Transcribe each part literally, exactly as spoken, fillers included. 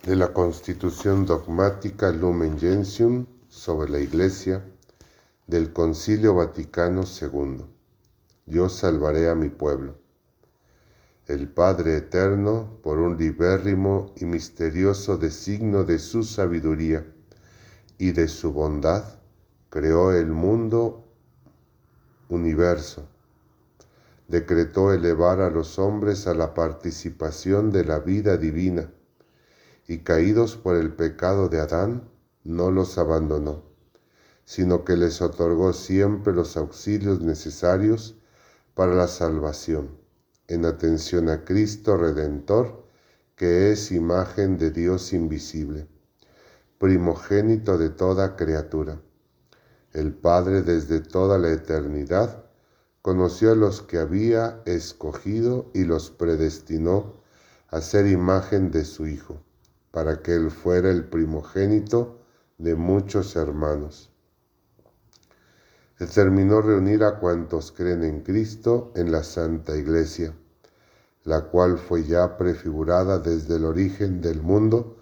de la Constitución Dogmática Lumen Gentium sobre la Iglesia del Concilio Vaticano segundo. Yo salvaré a mi pueblo. El Padre Eterno, por un libérrimo y misterioso designio de su sabiduría y de su bondad, creó el mundo universo. Decretó elevar a los hombres a la participación de la vida divina, y caídos por el pecado de Adán, no los abandonó, sino que les otorgó siempre los auxilios necesarios para la salvación, en atención a Cristo Redentor, que es imagen de Dios invisible, primogénito de toda criatura. El Padre desde toda la eternidad conoció a los que había escogido y los predestinó a ser imagen de su Hijo, para que Él fuera el primogénito de muchos hermanos. Determinó reunir a cuantos creen en Cristo en la Santa Iglesia, la cual fue ya prefigurada desde el origen del mundo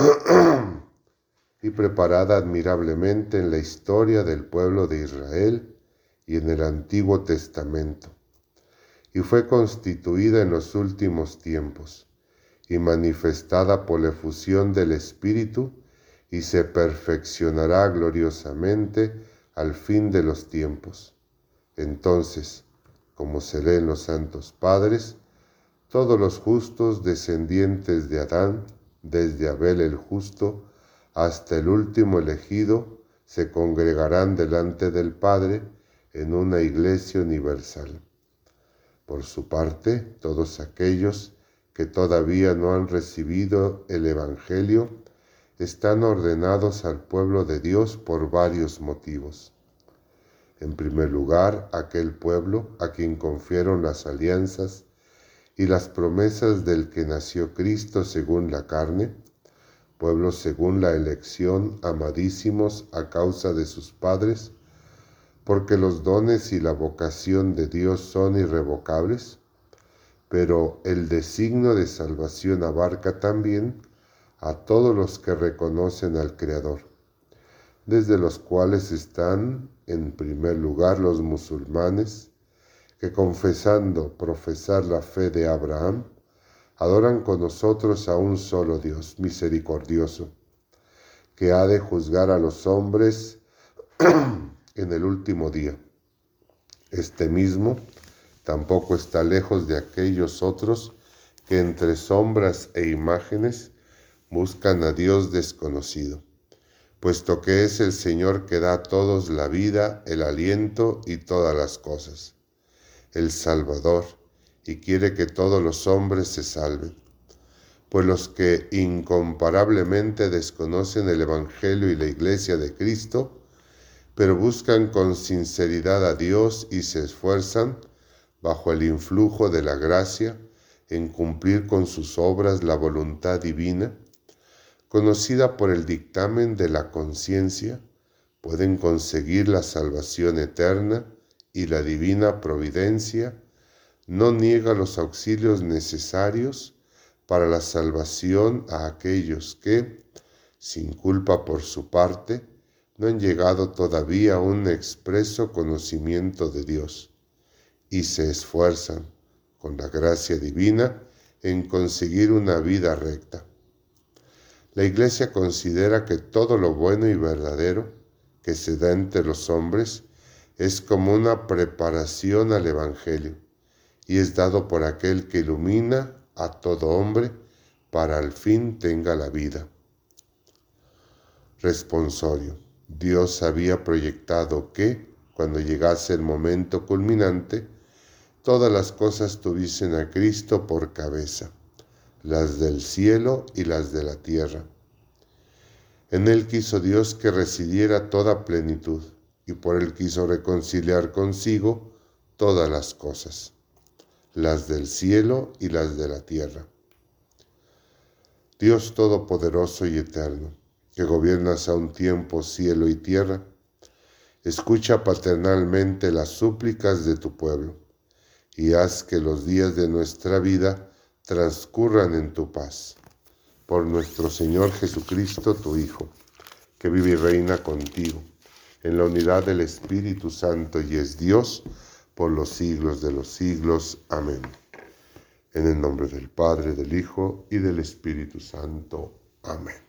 y preparada admirablemente en la historia del pueblo de Israel y en el Antiguo Testamento, y fue constituida en los últimos tiempos, y manifestada por la efusión del Espíritu, y se perfeccionará gloriosamente al fin de los tiempos. Entonces, como se lee en los Santos Padres, todos los justos descendientes de Adán, desde Abel el justo hasta el último elegido, se congregarán delante del Padre en una iglesia universal. Por su parte, todos aquellos que todavía no han recibido el Evangelio están ordenados al pueblo de Dios por varios motivos. En primer lugar, aquel pueblo a quien confieron las alianzas y las promesas del que nació Cristo según la carne, pueblo según la elección, amadísimos a causa de sus padres, porque los dones y la vocación de Dios son irrevocables, pero el designio de salvación abarca también a todos los que reconocen al Creador, desde los cuales están, en primer lugar, los musulmanes, que confesando profesar la fe de Abraham, adoran con nosotros a un solo Dios misericordioso, que ha de juzgar a los hombres en el último día. Este mismo tampoco está lejos de aquellos otros que entre sombras e imágenes buscan a Dios desconocido, puesto que es el Señor que da a todos la vida, el aliento y todas las cosas, el Salvador, y quiere que todos los hombres se salven, pues los que incomparablemente desconocen el Evangelio y la Iglesia de Cristo, pero buscan con sinceridad a Dios y se esfuerzan, bajo el influjo de la gracia, en cumplir con sus obras la voluntad divina, conocida por el dictamen de la conciencia, pueden conseguir la salvación eterna, y la divina providencia no niega los auxilios necesarios para la salvación a aquellos que, sin culpa por su parte, no han llegado todavía a un expreso conocimiento de Dios, y se esfuerzan, con la gracia divina, en conseguir una vida recta. La Iglesia considera que todo lo bueno y verdadero que se da entre los hombres es como una preparación al Evangelio, y es dado por aquel que ilumina a todo hombre para al fin tenga la vida. Responsorio. Dios había proyectado que, cuando llegase el momento culminante, todas las cosas tuviesen a Cristo por cabeza, las del cielo y las de la tierra. En él quiso Dios que residiera toda plenitud, y por él quiso reconciliar consigo todas las cosas, las del cielo y las de la tierra. Dios Todopoderoso y Eterno, que gobiernas a un tiempo cielo y tierra, escucha paternalmente las súplicas de tu pueblo, y haz que los días de nuestra vida transcurran en tu paz. por nuestro Señor Jesucristo, tu Hijo, que vive y reina contigo, en la unidad del Espíritu Santo y es Dios por los siglos de los siglos. Amén. En el nombre del Padre, del Hijo y del Espíritu Santo. Amén.